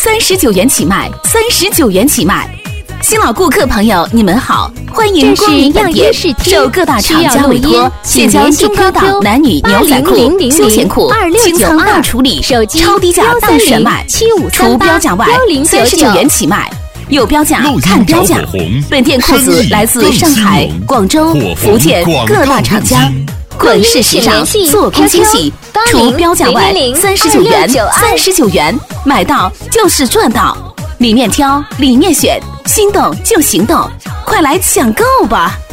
39元起卖，39元起卖。新老顾客朋友，你们好，欢迎光临本店，受各大厂家委托，现将中高档男女牛仔裤、休闲裤清仓大处理，超低价大选卖，除标价外39元起卖。有标价看标价，本店裤子来自上海、广州、福建各大厂家，滚势时尚，做工精细，除标价外39元，39元，买到就是赚到，里面挑，里面选，心动就行动，快来抢购吧！